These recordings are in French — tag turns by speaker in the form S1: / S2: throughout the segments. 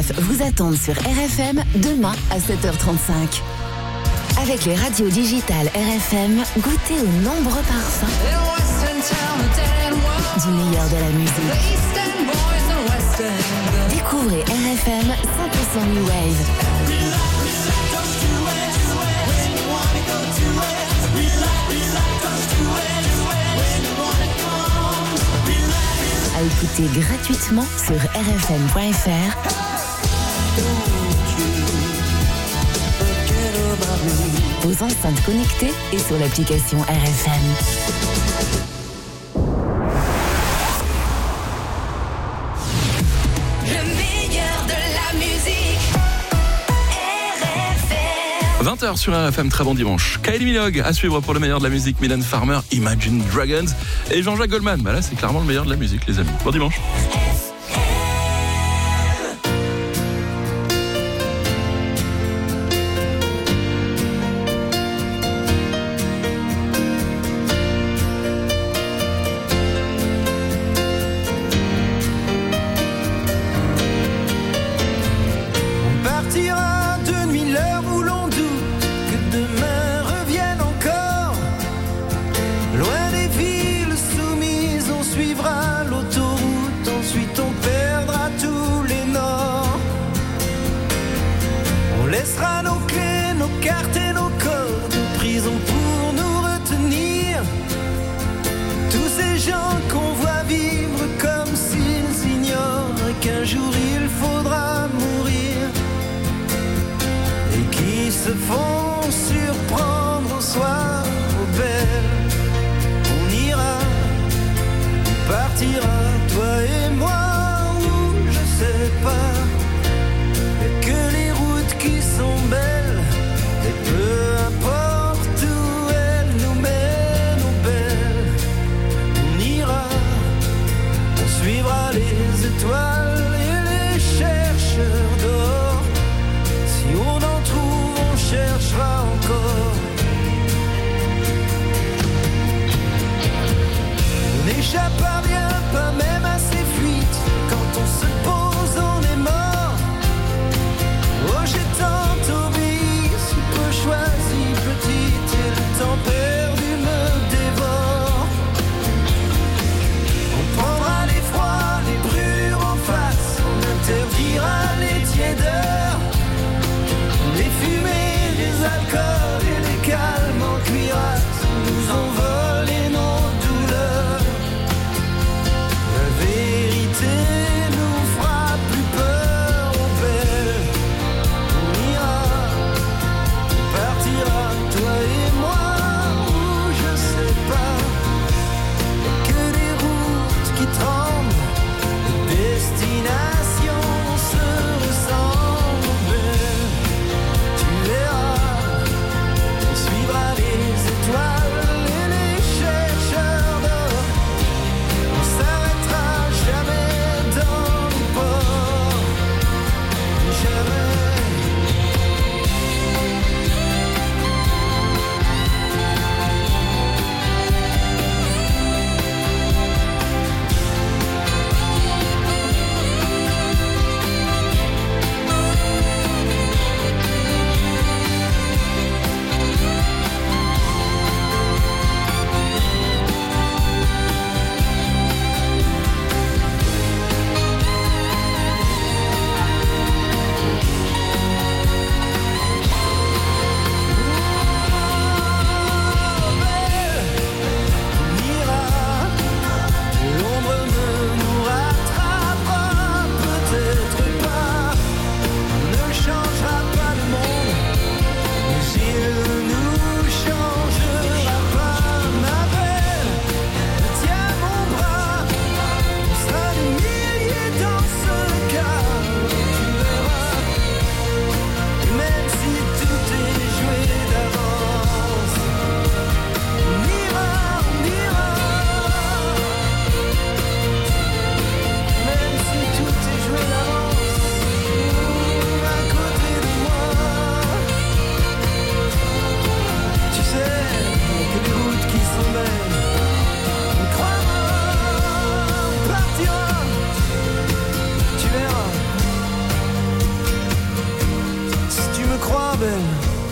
S1: REF vous attendent sur RFM demain à 7h35. Avec les radios digitales RFM, goûtez aux nombreux parfums du meilleur de la musique. Découvrez RFM 100% New Wave. À écouter gratuitement sur rfm.fr. Vos enceintes connectées et sur l'application RFM.
S2: Le meilleur de la musique. RFM.
S3: 20h sur RFM, très bon dimanche. Kylie Minogue à suivre pour le meilleur de la musique. Mylène Farmer, Imagine Dragons et Jean-Jacques Goldman. Bah là, c'est clairement le meilleur de la musique, les amis. Bon dimanche.
S4: Chercheurs d'or, si on en trouve, on cherche. belle,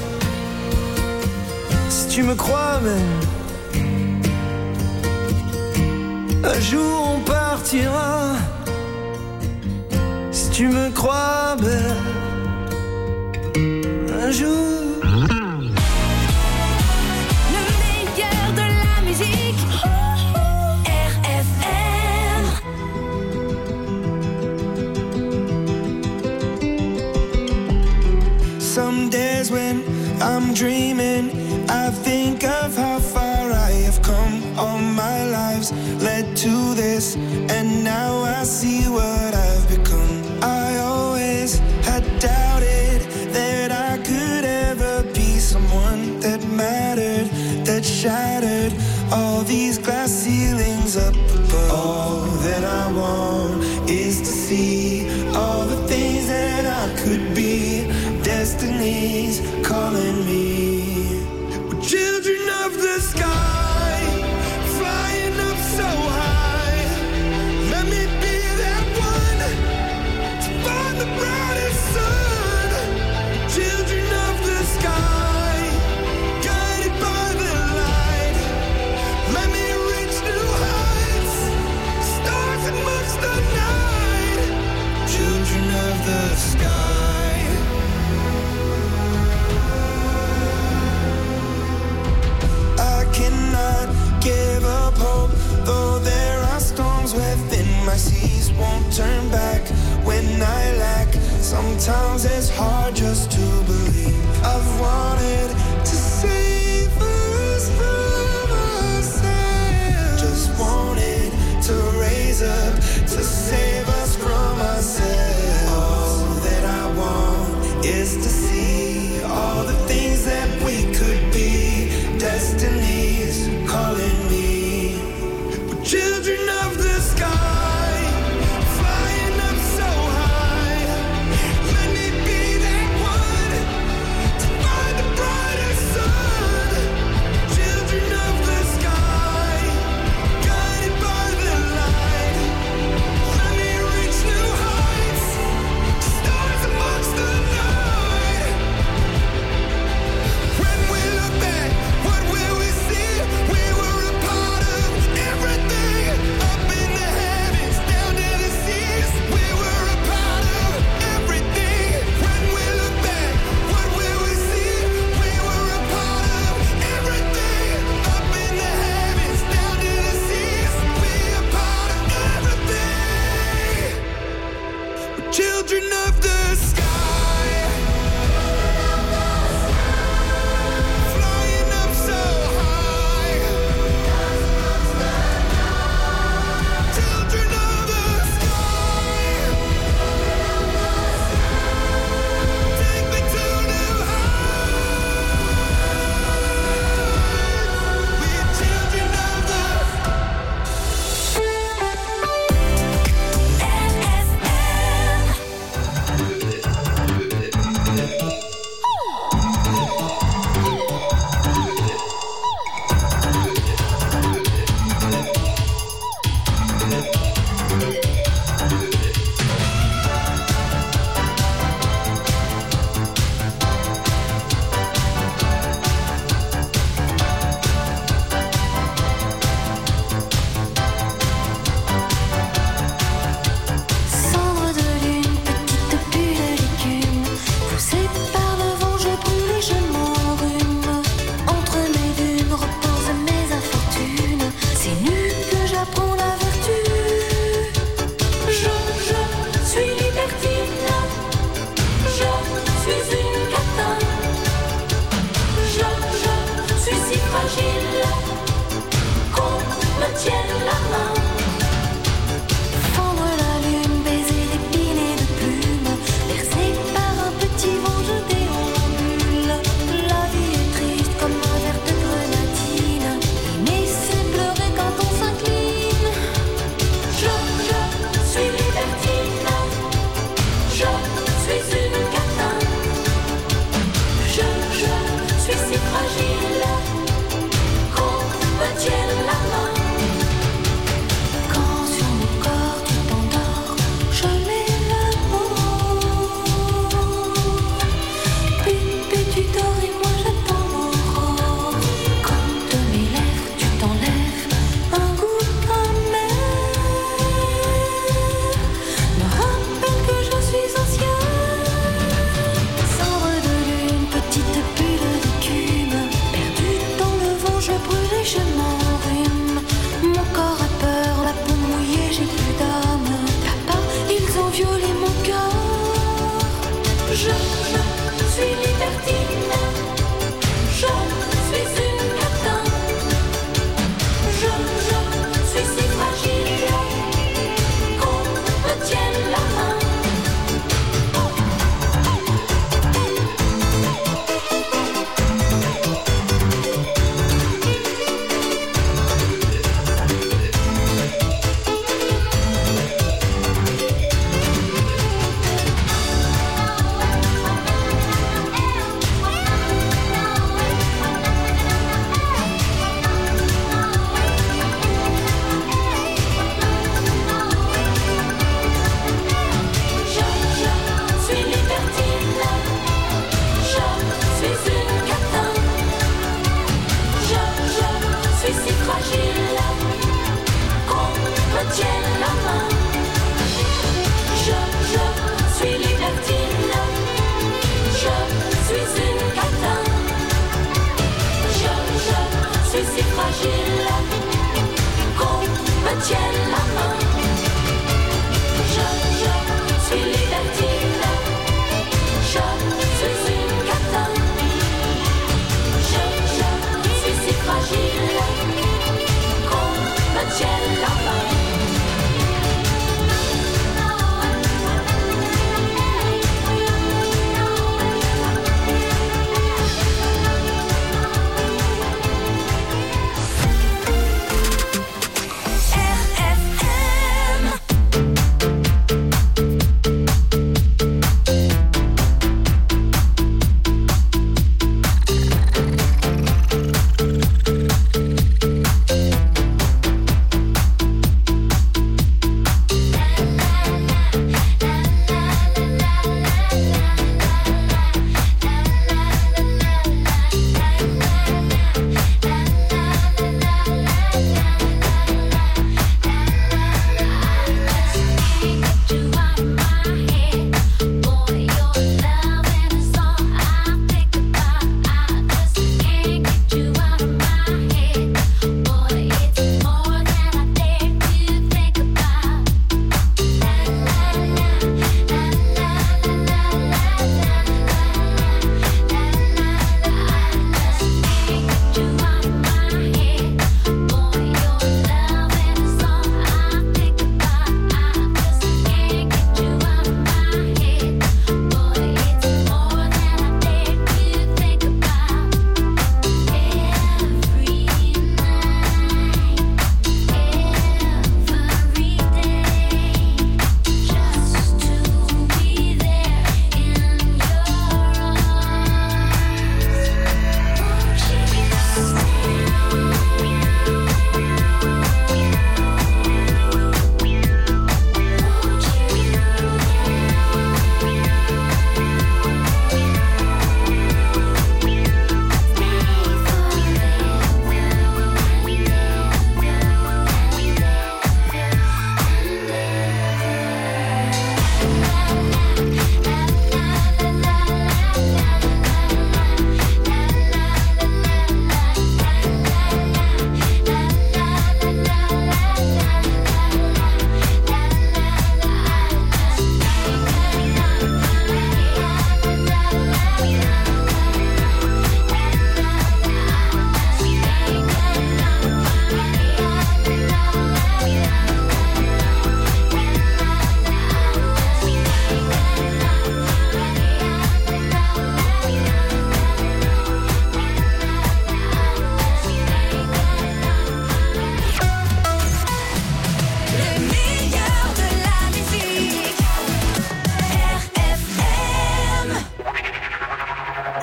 S4: si tu me crois belle, un jour on partira. Si tu me crois belle, un jour.
S2: Le meilleur de la musique. RFM.
S4: Some days when I'm dreaming, I think of how far I have come. All my lives led to this, and now I see what I've become. I always had doubted that I could ever be someone that mattered, that shattered all these glass ceilings up above. All that I want is to see all the things that I could be. Destiny's calling me. We're children of the sky, flying up so high. Let me be that one to find the brightest sun. Children of the sky, guided by the light. Let me reach new heights, stars amongst the night. Children of the sky. Cannot give up hope, though there are storms within my seas. Won't turn back when I lack. Sometimes it's hard just to believe. I've wanted to save us from ourselves. Just wanted to raise up to save us from ourselves. All that I want is to see all the things that we could be. Destiny's calling me. We're children of the sky, flying up so high. Let me be that one to find the bright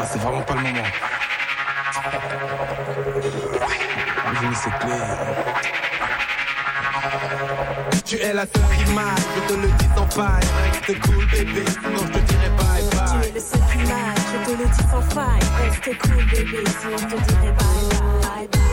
S5: c'est vraiment pas le moment. J'ai mis cette clé. Tu es la seule qui marche, je te le dis sans faille. Reste cool bébé, sinon je te dirai bye bye.
S2: Tu es le seul qui marche, je te le dis sans faille. Reste cool bébé, sinon je te dirai bye bye bye.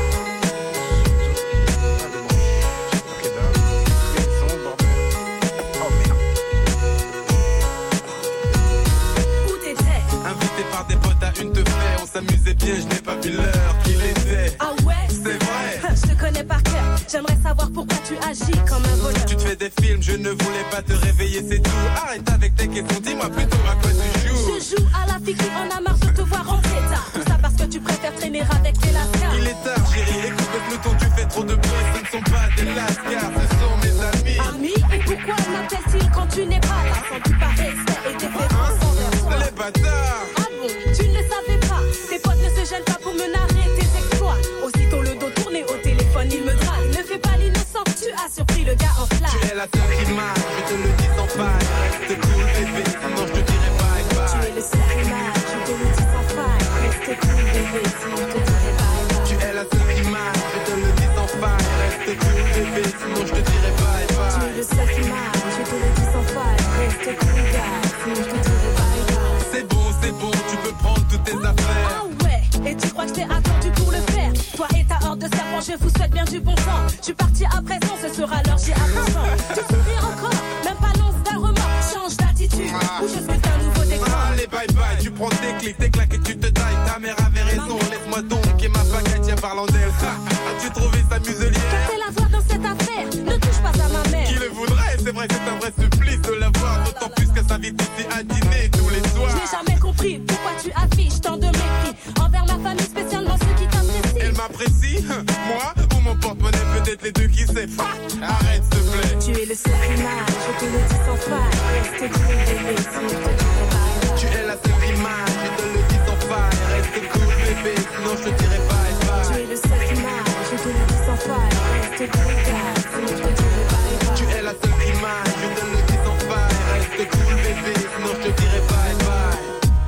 S5: Par des potes à une te faire, on s'amusait bien, je n'ai pas vu l'heure qu'il était.
S2: Ah ouais,
S5: c'est vrai.
S2: Je te connais par cœur, j'aimerais savoir pourquoi tu agis comme un voleur.
S5: Tu te fais des films, je ne voulais pas te réveiller, c'est tout. Arrête avec tes questions, dis-moi plutôt à quoi tu joues.
S2: Je joue à la fille qui en a marre de te voir rentrer tard. Tout ça parce que tu préfères traîner avec les lascars.
S5: Il est tard chérie, écoute le peloton, tu fais trop de bruit. Ce ne sont pas des lascars, ce sont mes amis.
S2: Amis, et pourquoi m'appelle-t-il quand tu n'es pas là? Sans du pas respect et des références envers toi.
S5: Les bâtards.
S2: Tu ne le savais pas, tes potes ne se gênent pas pour me narrer tes exploits. Aussitôt le dos tourné au téléphone, il me drague. Ne fais pas l'innocent, tu as surpris le gars en flamme.
S5: Tu es la seule qui marche, je te le dis sans faille. Reste cool bébé, sinon je te dirai bye bye.
S2: Tu es le seul qui marche, je te le dis sans faille. Reste cool bébé, sinon je te dirai bye bye.
S5: Tu es la seule qui marche, je te le dis sans faille. Reste cool bébé, sinon je te dirai bye bye.
S2: Tu es le seul qui marche, je te le dis sans faille. Reste cool gars, sinon je te dirai bye bye.
S5: C'est bon, tu peux prendre toutes tes affaires.
S2: Ah ouais, et tu crois que je t'ai attendu pour le faire? Toi et ta horde de serpents, je vous souhaite bien du bon temps. Je suis parti à présent, ce sera l'heure, j'ai absent. Tu souris encore, même pas l'once d'un remords. Change d'attitude, ou je suis un nouveau décor.
S5: Allez bye bye, tu prends tes clics, tes claques et tu te tailles. Ta mère avait raison, laisse-moi donc et ma baguette, tiens parlant d'elle. As-tu trouvé sa muselière?
S2: Qu'a-t-elle à voir dans cette affaire? Ne touche pas à ma mère.
S5: Qui le voudrait? C'est vrai, c'est un vrai supplice de la voir. D'autant plus que ça vite ici à dîner tous les soirs.
S2: Je n'ai jamais compris pourquoi tu affiches tant de mépris envers ma famille, spécialement ceux qui t'apprécient.
S5: Elle m'apprécie? Moi? Ou mon porte-monnaie? Peut-être les deux, qui sait? Arrête s'il te plaît.
S2: Tu es le seul qui marche, je te le dis sans faille. Reste cool bébé, sinon je te dirai bye bye.
S5: Tu es la seule qui marche, je te le dis sans faille. Reste cool bébé, sinon je te dirai bye bye.
S2: Tu es le seul qui marche, je te le dis sans faille. Reste cool gars, sinon je te dirai bye bye.
S5: Tu es la seule qui marche, je te le dis sans faille. Reste cool bébé, sinon je te dirai bye bye.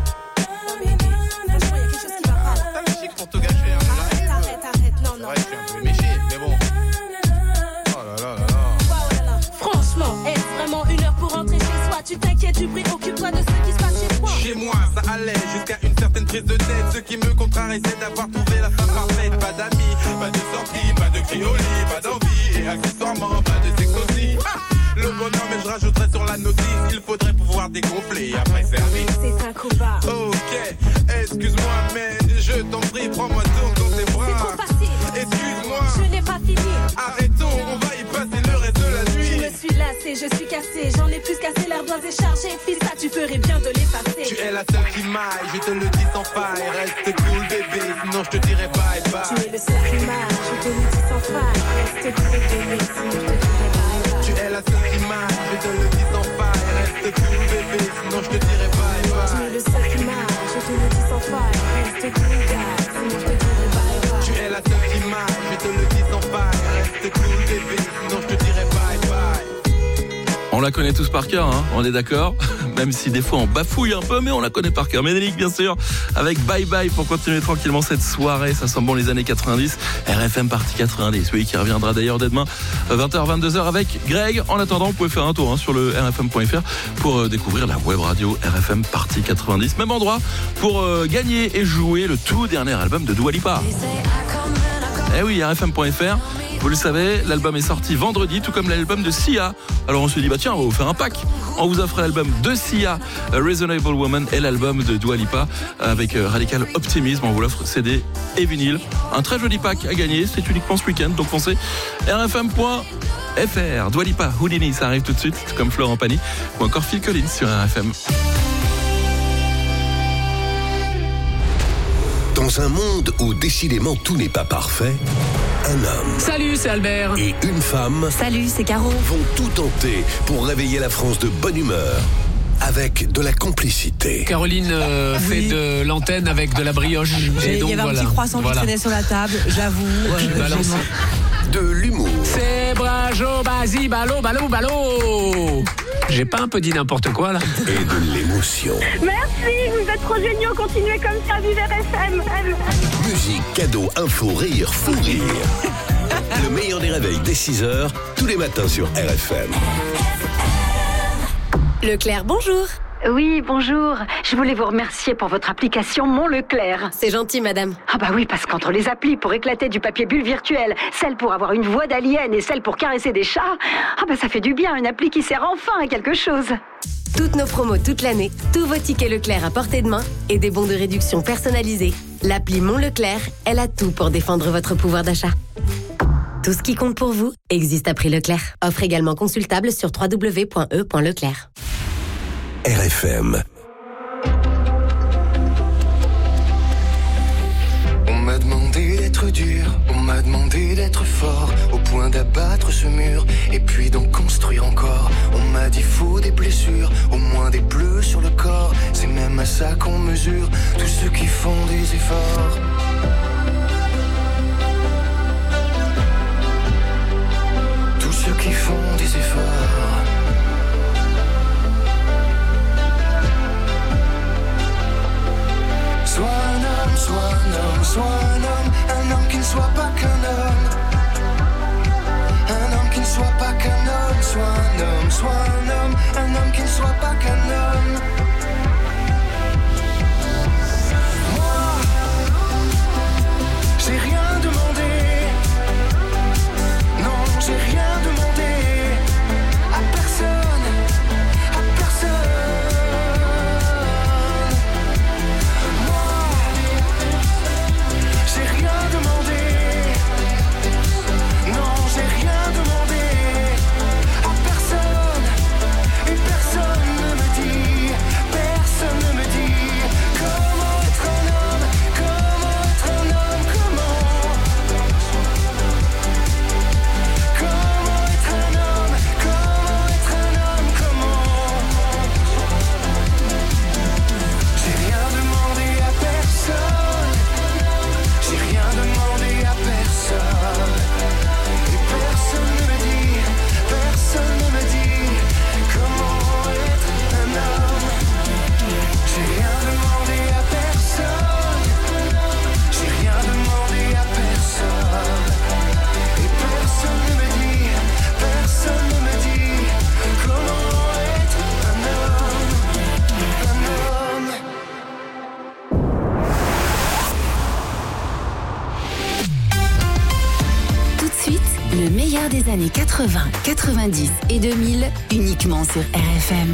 S5: T'as le chic pour te gâcher, hein.
S2: Arrête, non.
S5: Ouais, je suis un peu méché, mais bon. Oh là là là là.
S2: Franchement, est-ce vraiment une heure pour rentrer chez soi? Tu t'inquiètes du bruit, occupe-toi de ce qui se passe chez toi.
S5: Chez moi, ça allait jusqu'à une certaine prise de tête. Ce qui me contrarie, c'est d'avoir trouvé la femme parfaite. Pas d'amis, pas de sortie, pas de cri au lit, pas d'envie. Et accessoirement, pas de sexe aussi. Le bonheur, mais je rajouterais sur la notice. Il faudrait pouvoir dégonfler après service.
S2: C'est un combat.
S5: Ok, excuse-moi, mais je t'en prie, prends-moi donc dans tes bras.
S2: C'est trop facile.
S5: Excuse-moi.
S2: Je n'ai pas fini.
S5: Arrêtons, on va y passer le reste de la nuit.
S2: Je me suis lassée, je suis cassée. J'en ai plus cassé, l'air doigt déchargé. Fils, ça, tu ferais bien de l'effacer.
S5: Tu es la seule qui maille, je te le dis sans faille. Reste cool bébé, sinon je te dirai bye bye.
S2: Tu es le seul qui marche, je te le dis sans faille. Reste cool bébé, sinon je te dirai bye bye.
S5: Tu es la seule qui maille, je te le dis sans faille. Reste cool bébé, sinon je te dirai bye bye.
S2: Tu es le seul qui marche, je te le dis sans faille. Reste cool gars, sinon je te dirai bye bye.
S5: Tu es la seule qui maille, je te le dis sans faille. Reste cool bébé, sinon je te dirai bye bye.
S3: On la connaît tous par cœur, hein, on est d'accord. Même si des fois on bafouille un peu, mais on la connaît par cœur. Ménélique, bien sûr, avec Bye Bye pour continuer tranquillement cette soirée. Ça sent bon les années 90. RFM partie 90. Oui, qui reviendra d'ailleurs dès demain 20h, 22h avec Greg. En attendant, vous pouvez faire un tour sur le rfm.fr pour découvrir la web radio RFM partie 90. Même endroit pour gagner et jouer le tout dernier album de Dua Lipa. Eh oui, rfm.fr. Vous le savez, l'album est sorti vendredi, tout comme l'album de Sia. Alors on se dit, tiens, on va vous faire un pack. On vous offre l'album de Sia, Reasonable Woman, et l'album de Dua Lipa avec Radical Optimism. On vous l'offre CD et vinyle. Un très joli pack à gagner, c'est uniquement ce week-end. Donc foncez, rfm.fr. Dua Lipa, Houdini, ça arrive tout de suite, comme Florent Pagny, ou encore Phil Collins sur RFM.
S6: Dans un monde où décidément tout n'est pas parfait, un homme.
S7: Salut, c'est Albert.
S6: Et une femme.
S1: Salut, c'est Caro.
S6: Vont tout tenter pour réveiller la France de bonne humeur. Avec de la complicité.
S7: Caroline fait de l'antenne avec de la brioche. Et donc,
S8: il y avait un petit croissant qui traînait sur la table, j'avoue.
S6: De l'humour.
S7: C'est brajo, basi, balo, balo, balo. J'ai pas un peu dit n'importe quoi là?
S6: Et de l'émotion.
S9: Merci, vous êtes trop géniaux, continuez comme ça, vive RFM.
S6: Musique, cadeaux, info, rire, fou rire. Le meilleur des réveils dès 6h, tous les matins sur RFM.
S1: Leclerc, bonjour.
S10: Oui, bonjour. Je voulais vous remercier pour votre application Mon Leclerc.
S1: C'est gentil, madame.
S10: Ah bah oui, parce qu'entre les applis pour éclater du papier bulle virtuel, celle pour avoir une voix d'alien et celle pour caresser des chats, ah bah ça fait du bien, une appli qui sert enfin à quelque chose.
S1: Toutes nos promos toute l'année, tous vos tickets Leclerc à portée de main et des bons de réduction personnalisés. L'appli Mon Leclerc, elle a tout pour défendre votre pouvoir d'achat. Tout ce qui compte pour vous existe à prix Leclerc. Offre également consultable sur www.e.leclerc.
S6: RFM.
S11: On m'a demandé d'être dur, on m'a demandé d'être fort, au point d'abattre ce mur, et puis d'en construire encore. On m'a dit faut des blessures, au moins des bleus sur le corps. C'est même à ça qu'on mesure tous ceux qui font des efforts. Tous ceux qui font des efforts. Sois un homme qui ne soit pas qu'un homme. Un homme qui ne soit pas qu'un homme. Sois un homme qui ne soit pas qu'un homme. Moi, j'ai rien demandé. Non, j'ai rien demandé à personne, à personne.
S1: Le meilleur des années 80, 90 et 2000, uniquement sur RFM.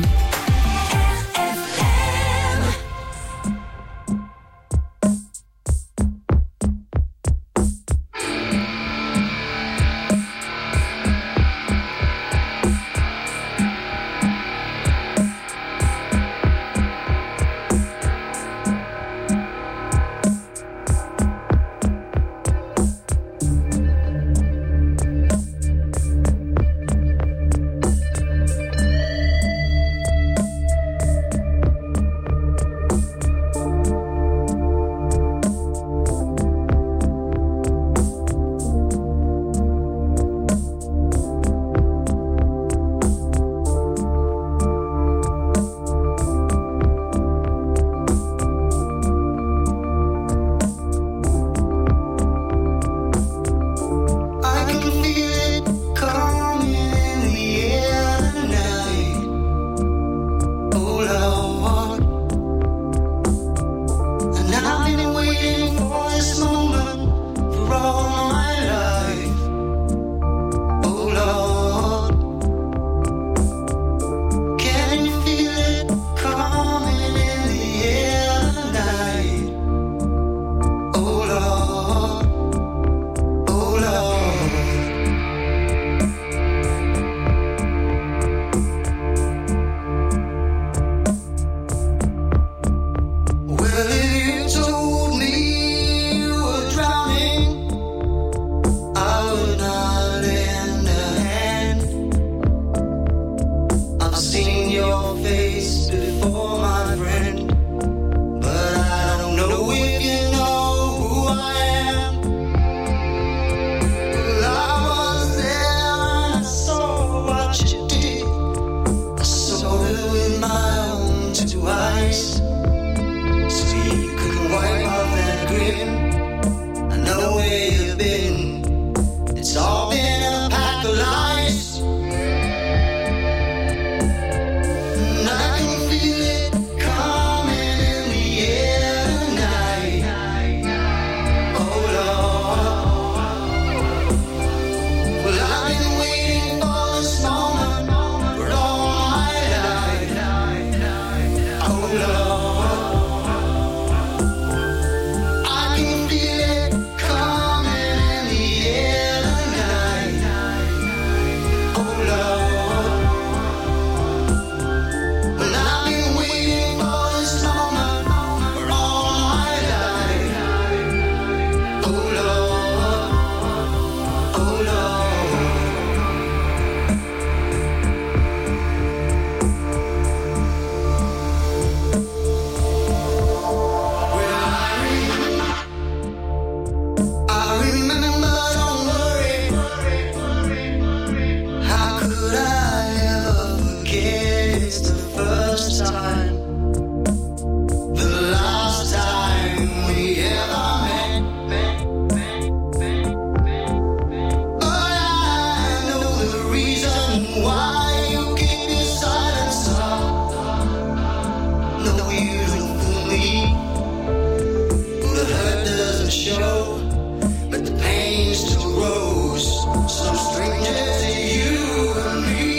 S12: know you don't fool me. The hurt doesn't show, but the pain still grows. Some stranger to you and me.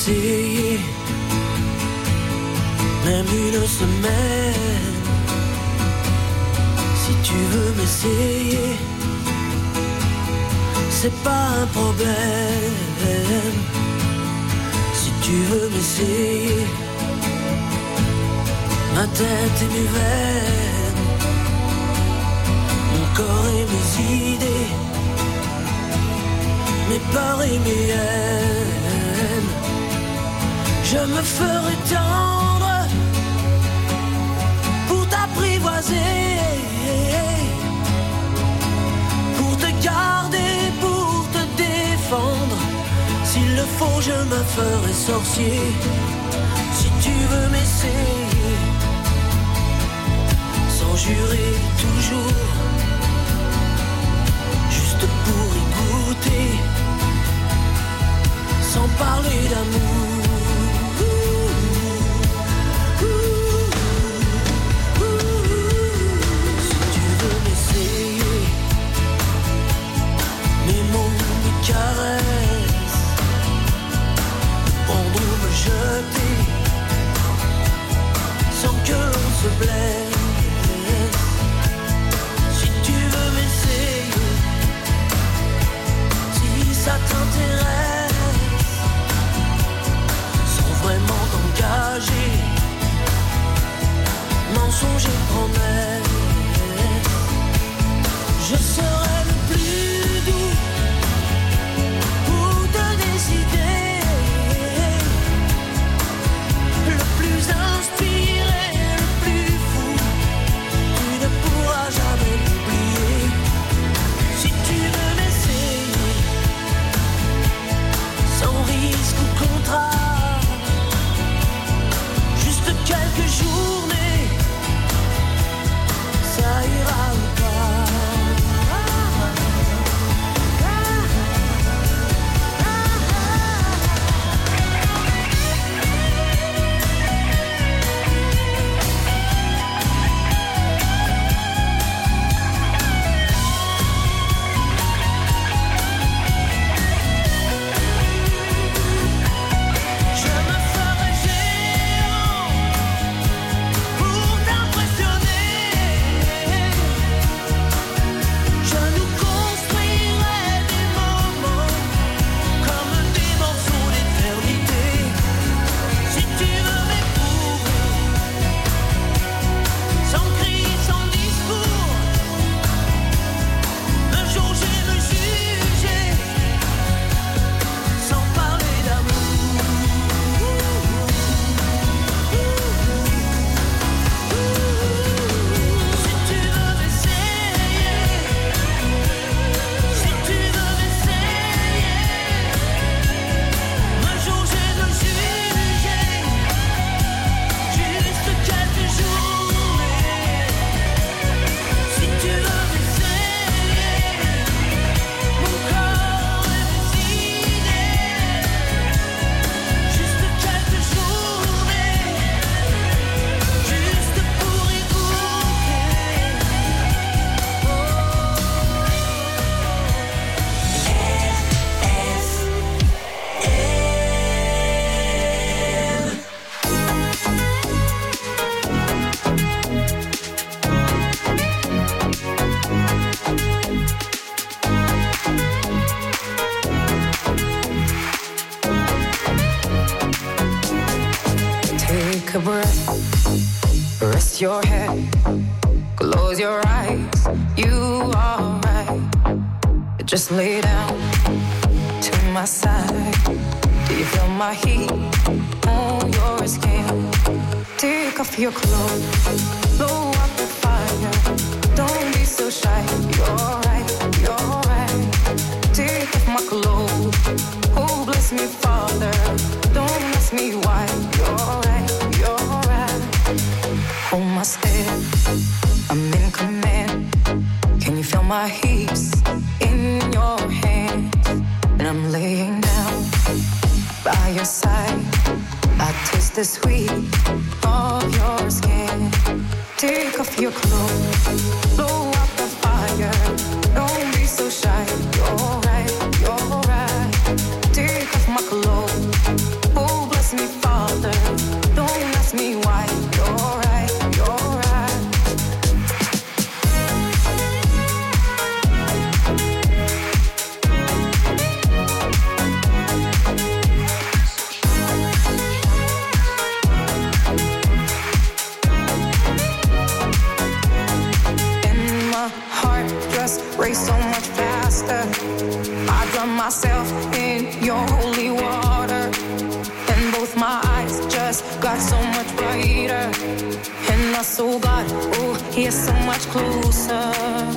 S13: m'essayer, même une semaine. Si tu veux m'essayer, c'est pas un problème. Si tu veux m'essayer, ma tête et mes veines, mon corps et mes idées, mes peurs et mes haines. Je me ferai tendre pour t'apprivoiser, pour te garder, pour te défendre. S'il le faut, je me ferai sorcier. Si tu veux m'essayer, sans jurer toujours, juste pour y goûter, sans parler d'amour. Si tu veux m'essayer, mes mots, mes caresses, prendre ou me jeter, sans que l'on se blesse. Si tu veux m'essayer, si ça t'intéresse, sans vraiment t'engager, mensonge et promesse, je serai le plus doux pour te décider, le plus inspiré, le plus fou, tu ne pourras jamais l'oublier. Si tu veux m'essayer, sans risque ou contrat, juste quelques journées, ça ira ou pas. Je me ferai géant pour t'impressionner. Je nous construirai des moments comme des morceaux d'éternité. Si tu veux m'éprouver, sans cri, sans discours, me jauger, me juger, sans parler d'amour. Si tu veux m'essayer, si tu veux m'essayer, me jauger, me juger, juste quelques journées. Si tu veux m'essayer, mon corps et mes idées, juste quelques journées, juste pour y
S14: Take a breath, rest your head, close your eyes, you are right. Just lay down to my side. Do you feel my heat on your skin? Take off your clothes, blow up the fire. Don't be so shy, you're right, you're right. Take off my clothes, oh bless me Father. Don't ask me why, you're right, you're right. Hold my step, I'm in command. Can you feel my hips in your hands? And I'm laying down by your side. I taste the sweet of your skin. Take off your clothes, blow up the fire. Don't be so shy, you're right, you're right. Take off my clothes, oh myself in your holy water, and both my eyes just got so much brighter. And I saw God, oh, He is so much closer.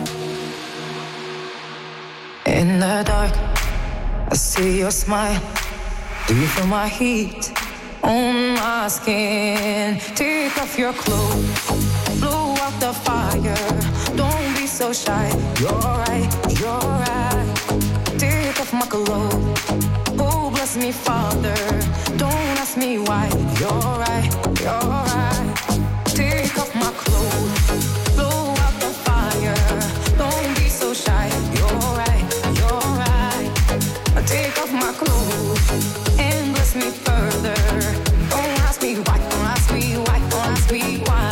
S14: In the dark, I see your smile. Do you feel my heat on my skin? Take off your clothes, blow out the fire. Don't be so shy. You're right, you're right. Take off my clothes. Oh, bless me, Father. Don't ask me why. You're right, you're right. Take off my clothes, blow out the fire. Don't be so shy. You're right, you're right. Take off my clothes and bless me further. Don't ask me why, don't ask me why, don't ask me why.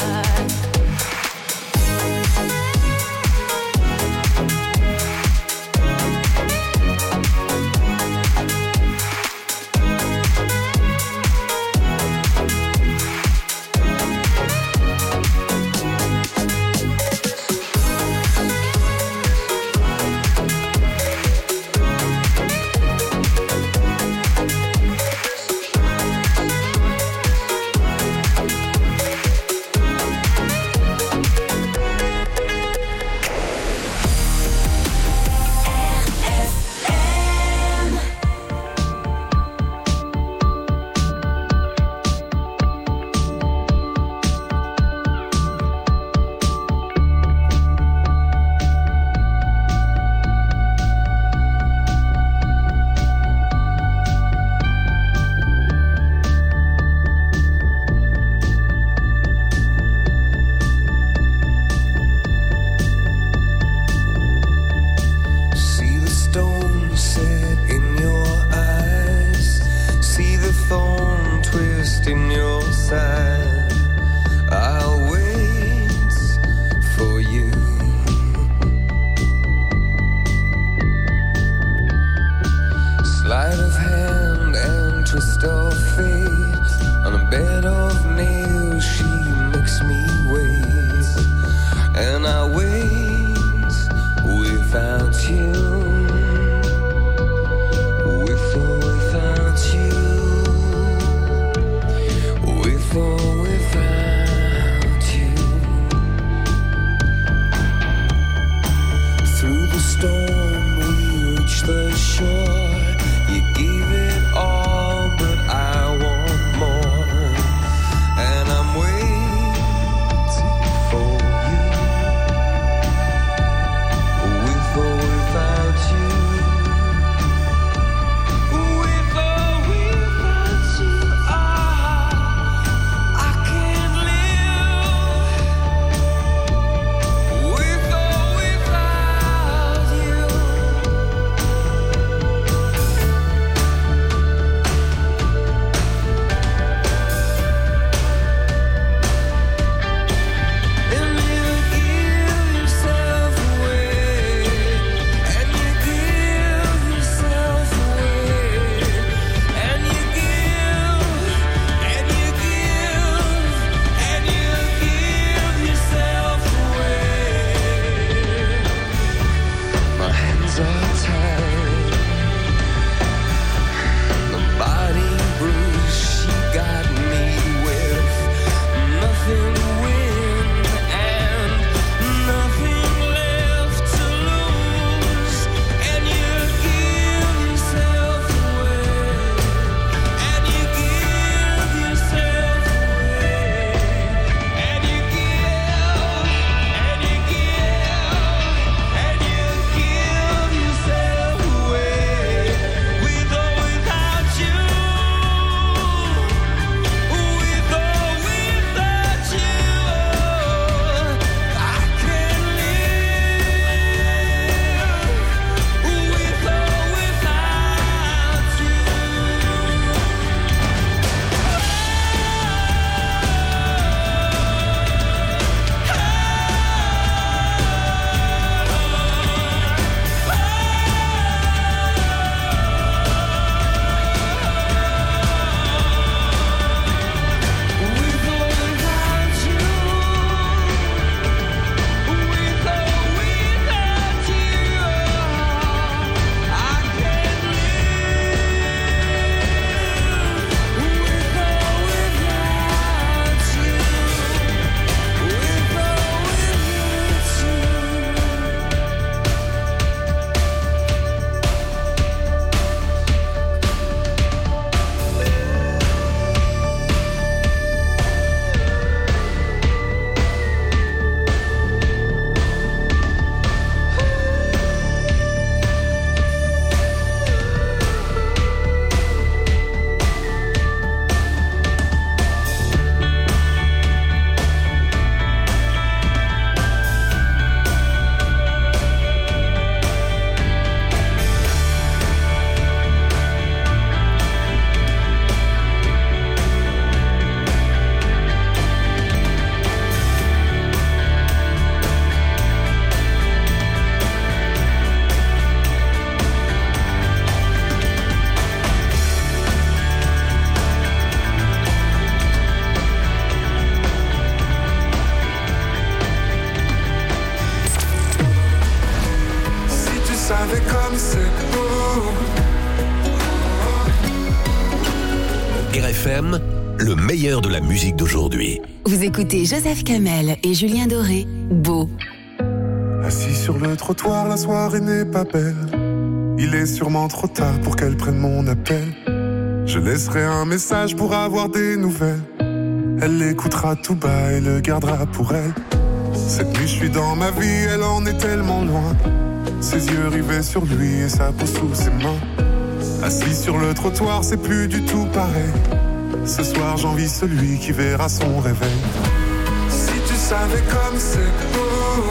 S6: RFM, le meilleur de la musique d'aujourd'hui.
S15: Vous écoutez Joseph Kamel et Julien Doré. Beau.
S16: Assis sur le trottoir, la soirée n'est pas belle. Il est sûrement trop tard pour qu'elle prenne mon appel. Je laisserai un message pour avoir des nouvelles. Elle l'écoutera tout bas et le gardera pour elle. Cette nuit je suis dans ma vie, elle en est tellement loin. Ses yeux rivés sur lui et sa peau sous ses mains. Assis sur le trottoir, c'est plus du tout pareil. Ce soir j'envie celui qui verra son réveil. Si tu savais comme c'est beau,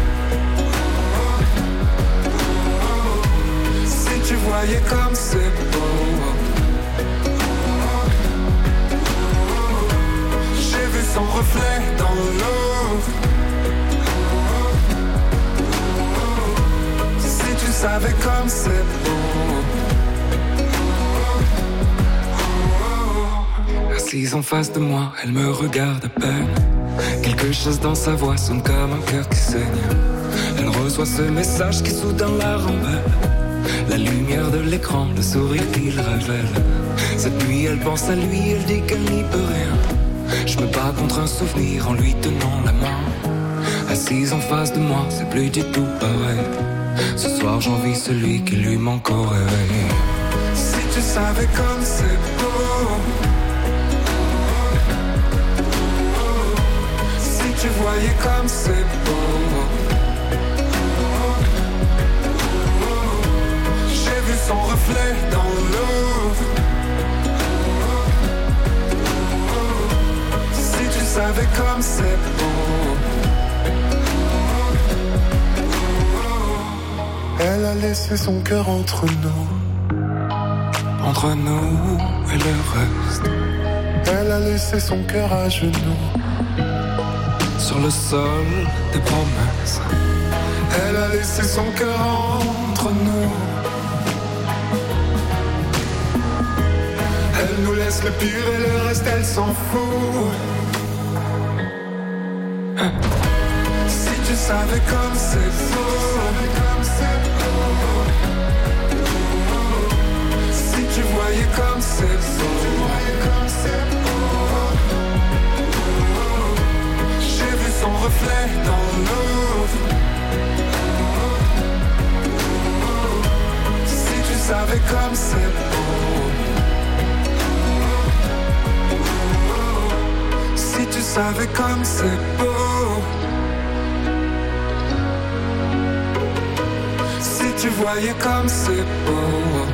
S16: si tu voyais comme c'est beau. J'ai vu son reflet dans l'eau. Si tu savais comme c'est beau.
S17: Assise en face de moi, elle me regarde à peine. Quelque chose dans sa voix sonne comme un cœur qui saigne. Elle reçoit ce message qui soudain la rembelle. La lumière de l'écran, le sourire qu'il révèle. Cette nuit elle pense à lui, elle dit qu'elle n'y peut rien. Je me bats contre un souvenir en lui tenant la main. Assise en face de moi, c'est plus du tout pareil. Ce soir j'envie celui qui lui manque au réveil.
S16: Si tu savais comme c'est beau. Si tu voyais comme c'est beau. J'ai vu son reflet dans l'eau. Si tu savais comme c'est beau. Elle a laissé son cœur entre nous.
S17: Entre nous et le reste.
S16: Elle a laissé son cœur à genoux.
S17: Sur le sol des promesses.
S16: Elle a laissé son cœur entre nous. Elle nous laisse le pire et le reste elle s'en fout. Si tu savais comme c'est beau. Si tu voyais comme c'est beau. J'ai vu son reflet dans l'eau. Si tu savais comme c'est beau. Si tu savais comme c'est beau. Si tu voyais comme c'est beau.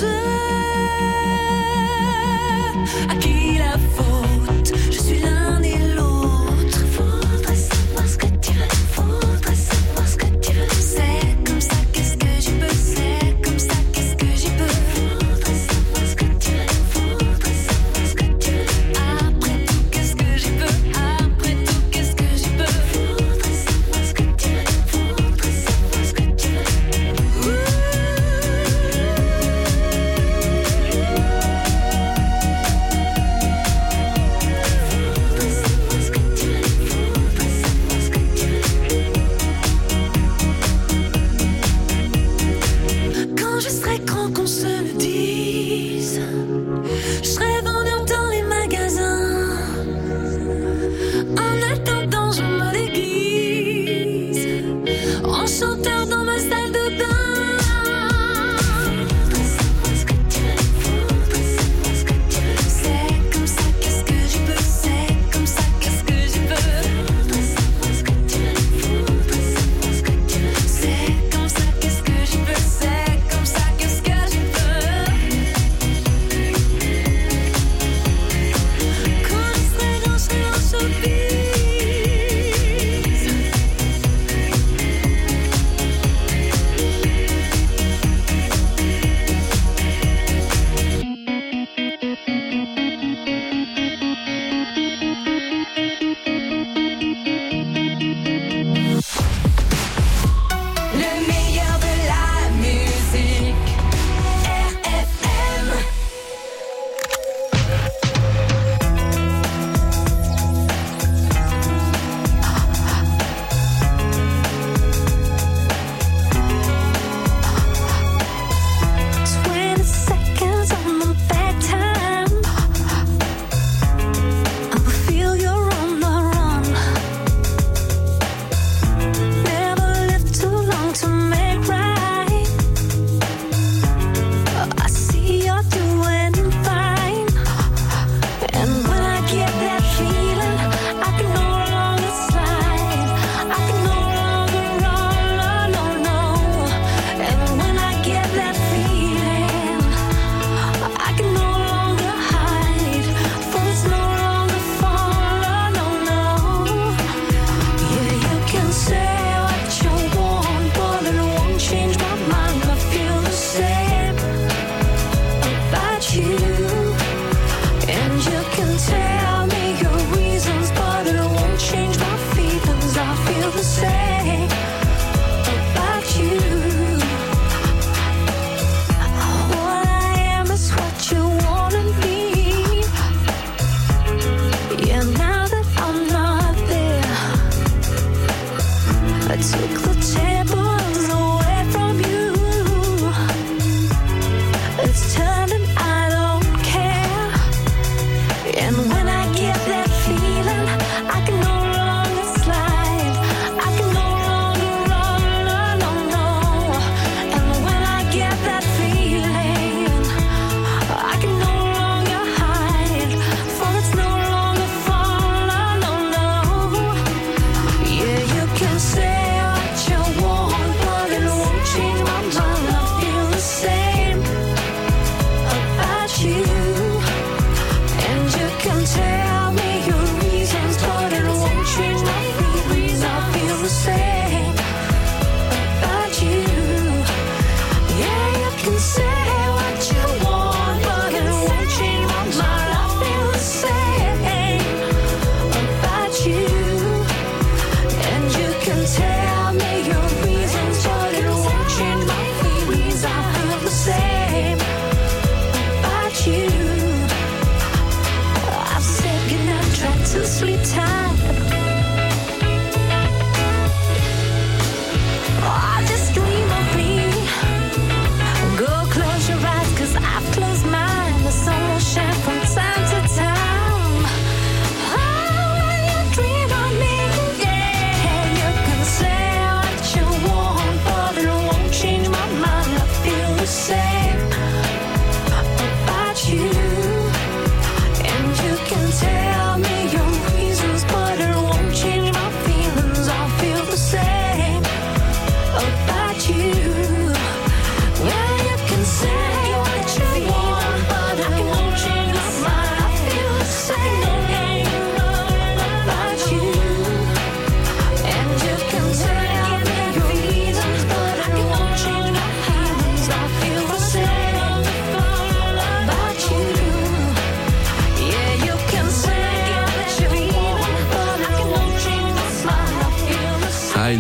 S13: sais à qui la faute. Je suis l'un et l'autre. Faudrait savoir ce que tu veux. Faudrait savoir ce que tu veux. C'est comme ça, qu'est-ce que j'y peux. C'est comme ça, qu'est-ce que j'y peux. Faudrait savoir ce que tu veux. Faudrait savoir ce que tu veux. Après tout, qu'est-ce que j'y peux. Après tout, qu'est-ce que j'y peux. Faudrait savoir ce que tu veux. Faudrait savoir ce que tu veux.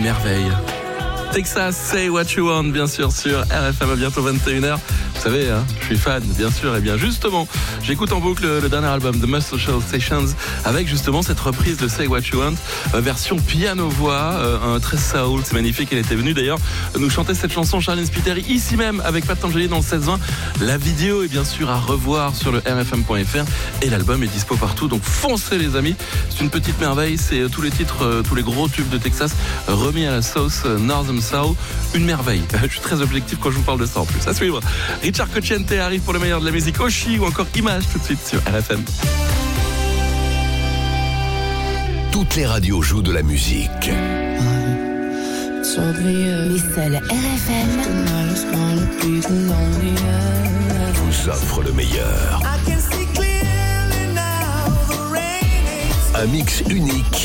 S3: une merveille. Texas, Say What You Want, bien sûr, sur RFM, à bientôt 21h. Vous savez, hein, je suis fan, bien sûr. Et bien justement, j'écoute en boucle le dernier album de Most Social Sessions avec justement cette reprise de Say What You Want, version piano-voix, très soul, c'est magnifique. Elle était venue d'ailleurs nous chanter cette chanson, Charlene Spiteri, ici même avec Pat Angeli dans le 16-20. La vidéo est bien sûr à revoir sur le rfm.fr et l'album est dispo partout. Donc foncez les amis, c'est une petite merveille. C'est tous les titres, tous les gros tubes de Texas remis à la sauce Northern Soul. Une merveille. Je suis très objectif quand je vous parle de ça en plus. À suivre. Richard Cocciante arrive pour le meilleur de la musique, Oshi ou encore Image tout de suite sur RFM.
S6: Toutes les radios jouent de la musique.
S15: Mais seul RFM
S6: Vous offre le meilleur. Un mix unique.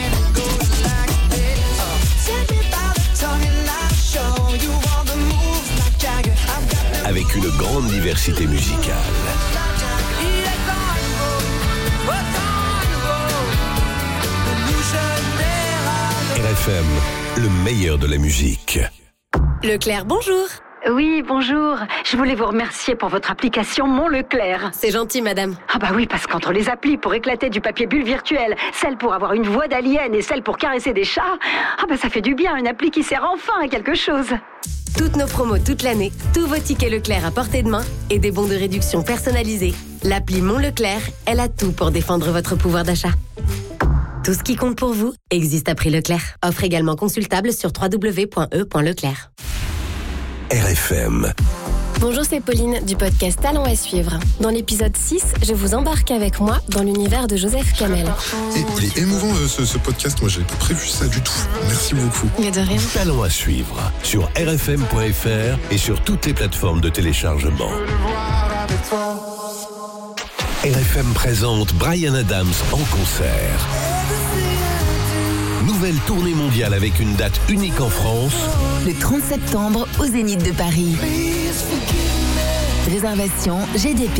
S6: Avec une grande diversité musicale. RFM, le meilleur de la musique.
S1: Leclerc, bonjour.
S10: Oui, bonjour. Je voulais vous remercier pour votre application Mon Leclerc.
S1: C'est gentil, madame.
S10: Ah bah oui, parce qu'entre les applis pour éclater du papier bulle virtuel, celle pour avoir une voix d'alien et celle pour caresser des chats, ah bah ça fait du bien, une appli qui sert enfin à quelque chose.
S1: Toutes nos promos toute l'année, tous vos tickets Leclerc à portée de main et des bons de réduction personnalisés. L'appli Mon Leclerc, elle a tout pour défendre votre pouvoir d'achat. Tout ce qui compte pour vous existe à prix Leclerc. Offre également consultable sur www.e.leclerc.
S6: RFM.
S18: Bonjour, c'est Pauline du podcast Talent à suivre. Dans l'épisode 6, je vous embarque avec moi dans l'univers de Joseph Kamel.
S16: Et il est émouvant ce podcast, moi j'ai pas prévu ça du tout. Merci beaucoup.
S18: Il y a de rien.
S6: Talent à suivre sur rfm.fr et sur toutes les plateformes de téléchargement. RFM présente Bryan Adams en concert. Nouvelle tournée mondiale avec une date unique en France.
S15: Le 30 septembre au Zénith de Paris. Réservation GDP.